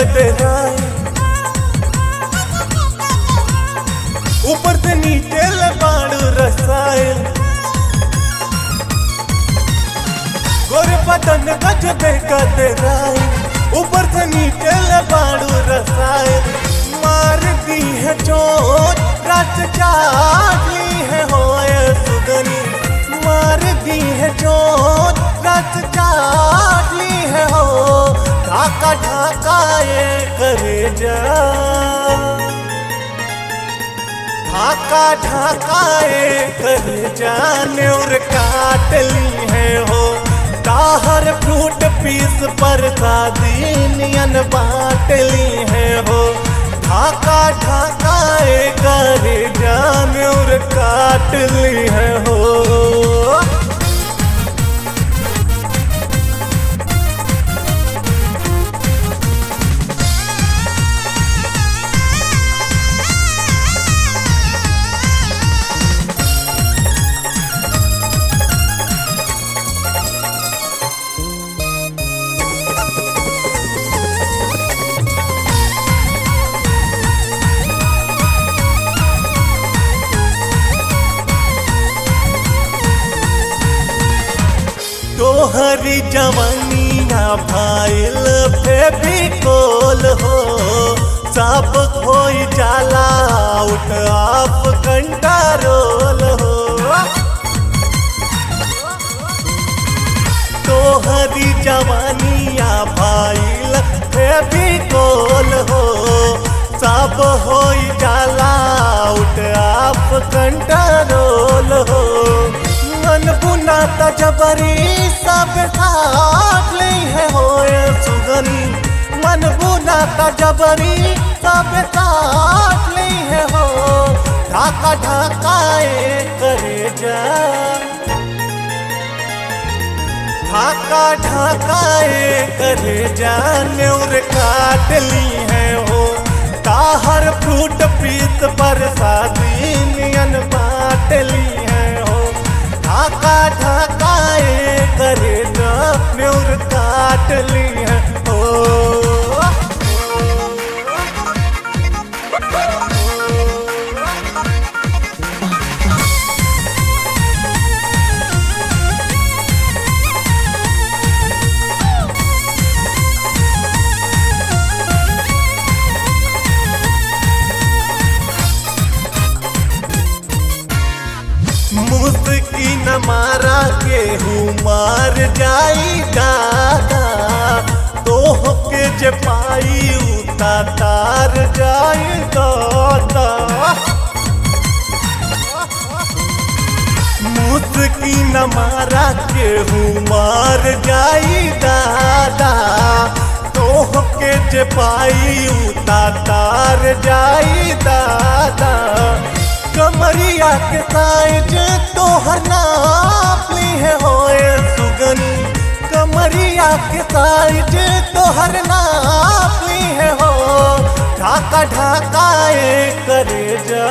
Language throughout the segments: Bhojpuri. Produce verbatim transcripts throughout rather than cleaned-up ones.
गदराए, ऊपर से नीचे लबाड़ू रसायल, गोरे बदन गजबे गदराए, ऊपर से नीचे लबाड़ू रसायल। मार दी है चोट रात चाटली है होए सुगनी, मार दी है चोट रात चाटली है हो। ढाका ढाका ये करे जा, ढाका ढाका ये करे जाने और काट ली है हो। ताहर फ्रूट पीस पर सादीनियन बांट ली है हो। ढाका ढाका ये करे जाने और काट ली है हो। तोहरी जवानिया भाईल फेविकोल हो, सब खोई जाला आउट ऑफ कंट्रोल हो। तोहरी जवानिया भाईल फेविकोल हो, सब होई जाला आउट ऑफ कंट्रोल हो। मन बुनाता जबरी सब साथ ली है होए सुगनी, मन बुनाता जबरी सब साथ ली है हो। ढाका ढाका ये करे जा, ढाका ढाका ये करे जाने और काट ली है हो। ताहर फ्रूट पीस पर सादीनियन बांट ली है हो। ढाका ढाका ये करे जाने और काट ली है हो। मुस्की न मारा के हूँ मार जाई दादा, तोह के जे पाई उता तार जाई दादा। मुस्की न मारा के हूँ मार जाई दादा, तोह के जे पाई उता तार जाई दादा। कमरिया के साइज तोहर नाप ली है होए सुगनी, कमरिया के साइज तोहर नाप ली है हो। ढाका ढाका ये करे जा,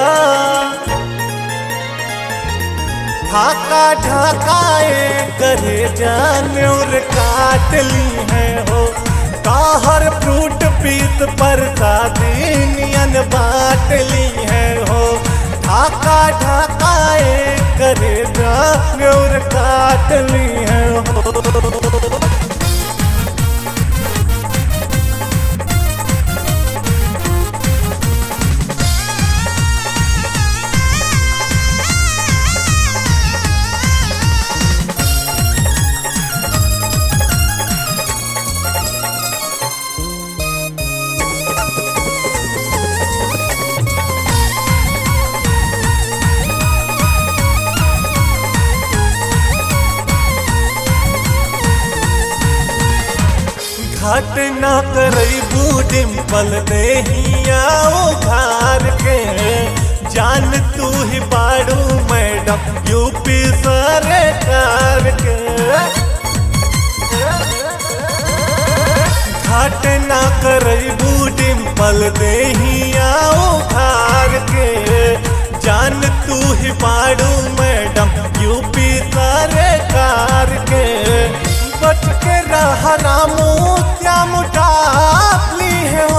ढाका ढाका ये करे जाने और काट ली है हो। ताहर फ्रूट पीस पर सादीनियन बांट ली है हो। ढाका ढाका ये करे जाने और काट ली है हो। घाट ना करबू डिम्पल देहिया उघार के, जान तू ही बाड़ू मैडम यूपी सरकार के। घाट ना करबू डिम्पल देहिया उघार के, जान तू ही बाड़ू मैडम यूपी सरकार के। बच के रह रामू क्या मुटाप ली है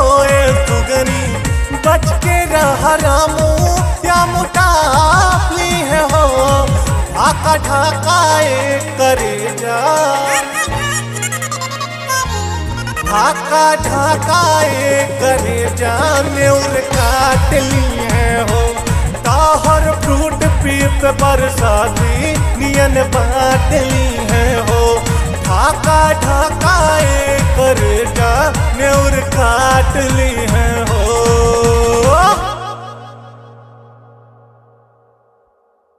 भरा मुंह या मुटापली है हो ढाका ढाकाए करे जा ढाका ढाकाए करे जाने उर काट ली है हो ताहर फ्रूट पीत बरसाती नियन बांट ली है हो ढाका ढाकाए करे जाने उर काट ली है हो